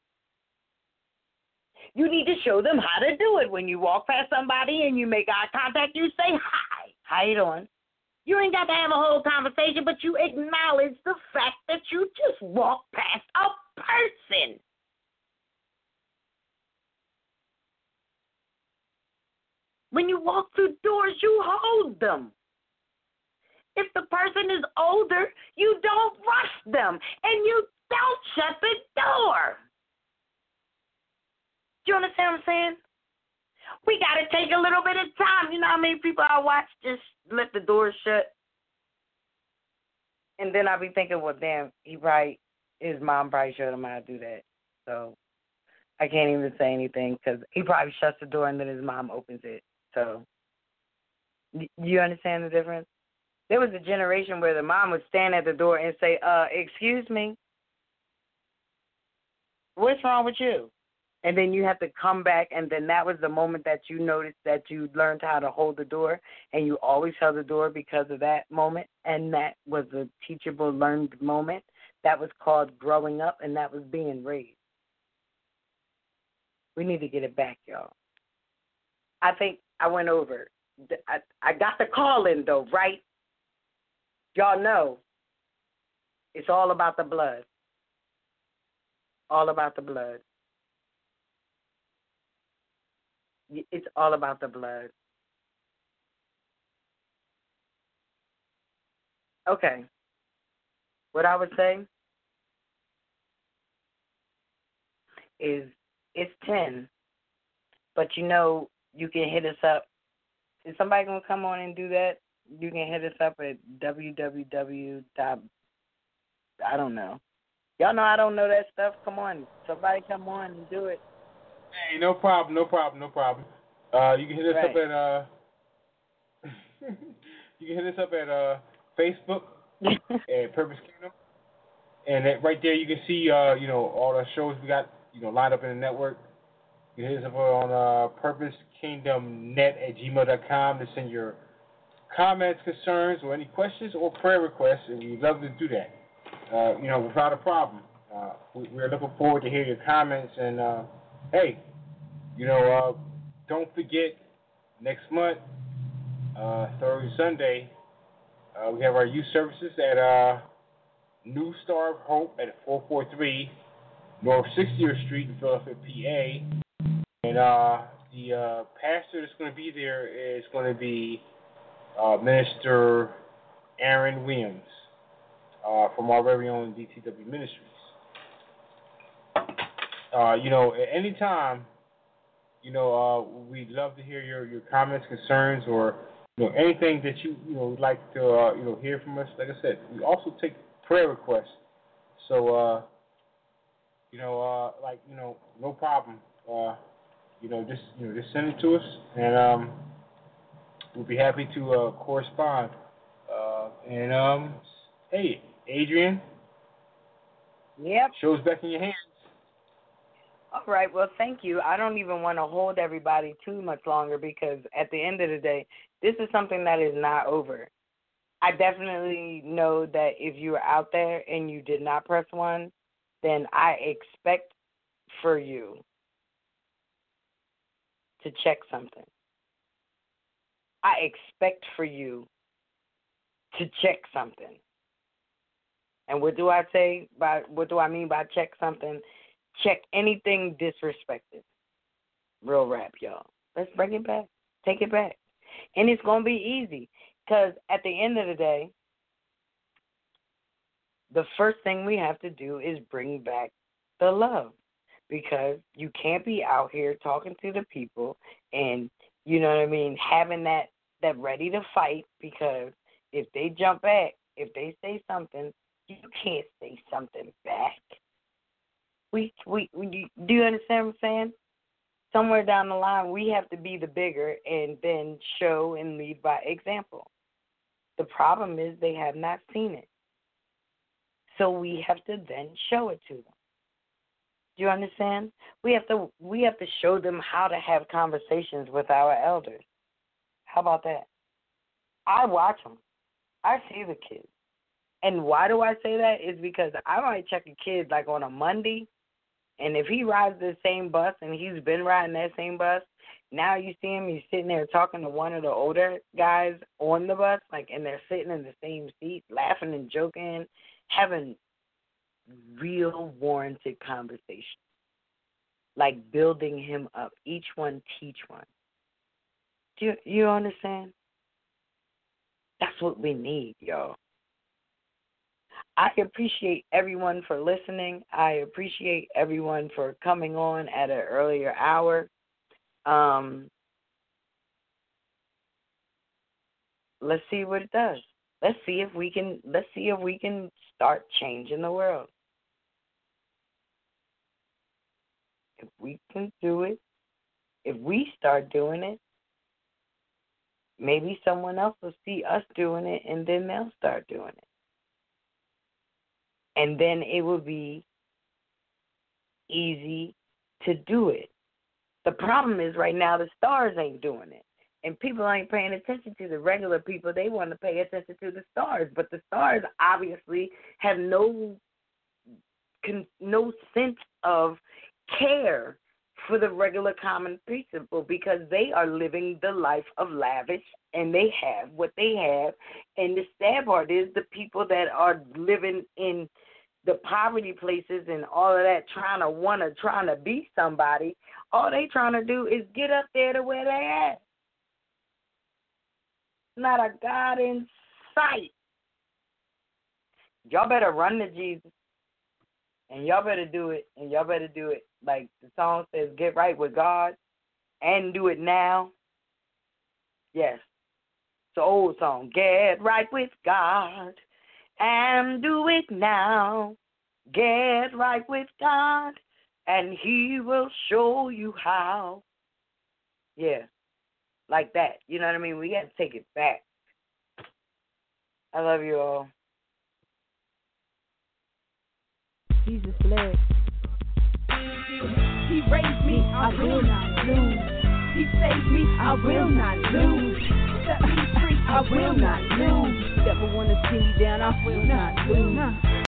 You need to show them how to do it. When you walk past somebody and you make eye contact, you say, hi, how you doing? You ain't got to have a whole conversation, but you acknowledge the fact that you just walked past a person. When you walk through doors, you hold them. If the person is older, you don't rush them, and you don't shut the door. Do you understand what I'm saying? We got to take a little bit of time. You know how many people I watch just let the door shut? And then I'll be thinking, well, damn, his mom probably showed him how to do that. So I can't even say anything because he probably shuts the door and then his mom opens it. So you understand the difference? There was a generation where the mom would stand at the door and say, excuse me, what's wrong with you? And then you have to come back, and then that was the moment that you noticed that you learned how to hold the door, and you always held the door because of that moment, and that was a teachable, learned moment. That was called growing up, and that was being raised. We need to get it back, y'all. I think I went over. I got the call in, though, right? Y'all know it's all about the blood. All about the blood. It's all about the blood. Okay. What I would say is it's 10, but you know you can hit us up. Is somebody going to come on and do that? You can hit us up at www. I don't know. Y'all know I don't know that stuff. Come on. Somebody come on and do it. Hey, no problem. You can hit us up at you can hit us up at Facebook at Purpose Kingdom, and right there you can see all the shows we got lined up in the network. You can hit us up on purposekingdomnet@gmail.com to send your comments, concerns, or any questions or prayer requests, and we'd love to do that. Without a problem. We're looking forward to hear your comments, and hey, don't forget, next month, Thursday, Sunday, we have our youth services at New Star of Hope at 443 North 60th Street in Philadelphia, PA. And the pastor that's going to be there is going to be Minister Aaron Williams from our very own DTW Ministries. At any time, we'd love to hear your comments, concerns, or anything that you would like to hear from us. Like I said, we also take prayer requests. So no problem. Just send it to us, and we'll be happy to correspond. Hey, Adrian. Yep. Show's back in your hands. All right. Well, thank you. I don't even want to hold everybody too much longer because at the end of the day, this is something that is not over. I definitely know that if you are out there and you did not press 1, then I expect for you to check something. I expect for you to check something. And what do I mean by check something? Check anything disrespected. Real rap, y'all. Let's bring it back. Take it back. And it's going to be easy because at the end of the day, the first thing we have to do is bring back the love because you can't be out here talking to the people and, having that ready to fight because if they jump back, if they say something, you can't say something back. Do you understand what I'm saying? Somewhere down the line, we have to be the bigger and then show and lead by example. The problem is they have not seen it. So we have to then show it to them. Do you understand? We have to show them how to have conversations with our elders. How about that? I watch them. I see the kids. And why do I say that? Is because I might check a kid like on a Monday, and if he rides the same bus and he's been riding that same bus, now you see him, he's sitting there talking to one of the older guys on the bus, and they're sitting in the same seat, laughing and joking, having real warranted conversation, like building him up. Each one teach one. Do you understand? That's what we need, y'all. I appreciate everyone for listening. I appreciate everyone for coming on at an earlier hour. Let's see what it does. Let's see if we can start changing the world. If we can do it, if we start doing it, maybe someone else will see us doing it, and then they'll start doing it. And then it will be easy to do it. The problem is right now the stars ain't doing it. And people ain't paying attention to the regular people. They want to pay attention to the stars. But the stars obviously have no sense of care for the regular common people because they are living the life of lavish and they have what they have. And the sad part is the people that are living in the poverty places and all of that trying to be somebody, all they trying to do is get up there to where they at. Not a God in sight. Y'all better run to Jesus. And y'all better do it. And y'all better do it. Like the song says, get right with God and do it now. Yes. It's an old song. Get right with God and do it now. Get right with God and He will show you how. Yeah. Like that. You know what I mean? We got to take it back. I love you all. Jesus bled. He raised me, I will not lose. He saved me, I will not lose. Set me free, I will not lose. Never want to see me down, I will not lose.